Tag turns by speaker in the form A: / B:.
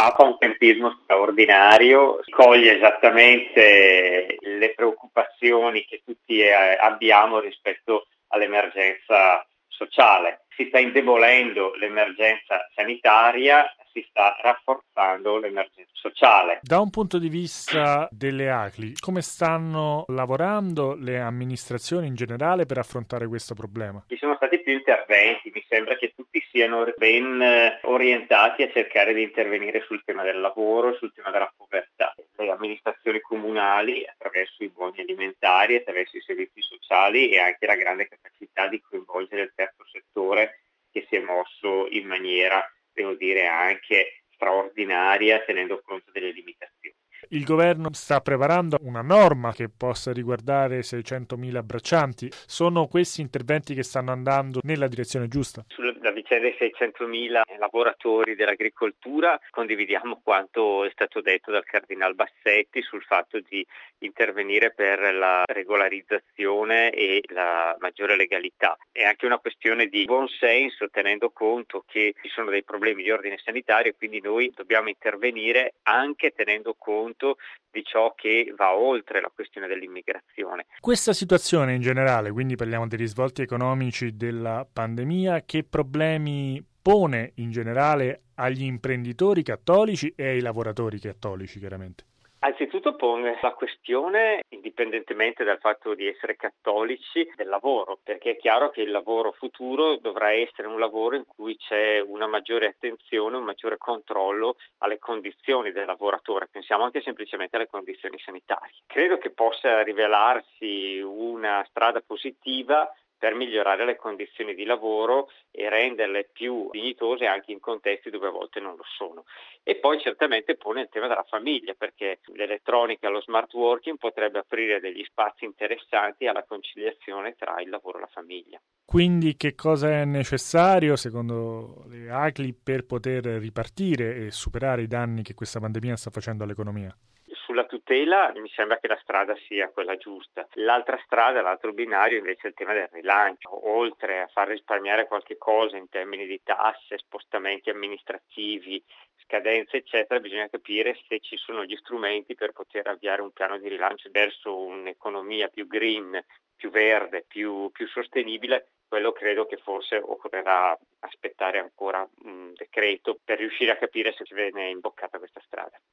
A: fa un tempismo straordinario, coglie esattamente le preoccupazioni che tutti abbiamo rispetto all'emergenza sociale. Si sta indebolendo l'emergenza sanitaria, si sta rafforzando l'emergenza sociale.
B: Da un punto di vista delle ACLI, come stanno lavorando le amministrazioni in generale per affrontare questo problema?
A: Ci sono stati più interventi, mi sembra che tutti siano ben orientati a cercare di intervenire sul tema del lavoro, sul tema della povertà. Le amministrazioni comunali, attraverso i buoni alimentari, attraverso i servizi sociali e anche la grande capacità di coinvolgere il terzo settore, che si è mosso in maniera, devo dire, anche straordinaria, tenendo conto delle limitazioni.
B: Il governo sta preparando una norma che possa riguardare 600.000 braccianti. Sono questi interventi che stanno andando nella direzione giusta?
A: Sulla vicenda dei 600.000 lavoratori dell'agricoltura condividiamo quanto è stato detto dal Cardinal Bassetti sul fatto di intervenire per la regolarizzazione e la maggiore legalità. È anche una questione di buon senso, tenendo conto che ci sono dei problemi di ordine sanitario e quindi noi dobbiamo intervenire anche tenendo conto di ciò che va oltre la questione dell'immigrazione.
B: Questa situazione in generale, quindi parliamo dei risvolti economici della pandemia, che problemi pone in generale agli imprenditori cattolici e ai lavoratori cattolici, chiaramente?
A: Anzitutto pone la questione, indipendentemente dal fatto di essere cattolici, del lavoro, perché è chiaro che il lavoro futuro dovrà essere un lavoro in cui c'è una maggiore attenzione, un maggiore controllo alle condizioni del lavoratore, pensiamo anche semplicemente alle condizioni sanitarie. Credo che possa rivelarsi una strada positiva per migliorare le condizioni di lavoro e renderle più dignitose anche in contesti dove a volte non lo sono. E poi certamente pone il tema della famiglia, perché l'elettronica, lo smart working potrebbe aprire degli spazi interessanti alla conciliazione tra il lavoro e la famiglia.
B: Quindi che cosa è necessario, secondo le ACLI, per poter ripartire e superare i danni che questa pandemia sta facendo all'economia?
A: Sulla tutela mi sembra che la strada sia quella giusta. L'altra strada, l'altro binario invece è il tema del rilancio. Oltre a far risparmiare qualche cosa in termini di tasse, spostamenti amministrativi, scadenze eccetera, bisogna capire se ci sono gli strumenti per poter avviare un piano di rilancio verso un'economia più green, più verde, più sostenibile. Quello credo che forse occorrerà aspettare ancora un decreto per riuscire a capire se viene imboccata questa strada.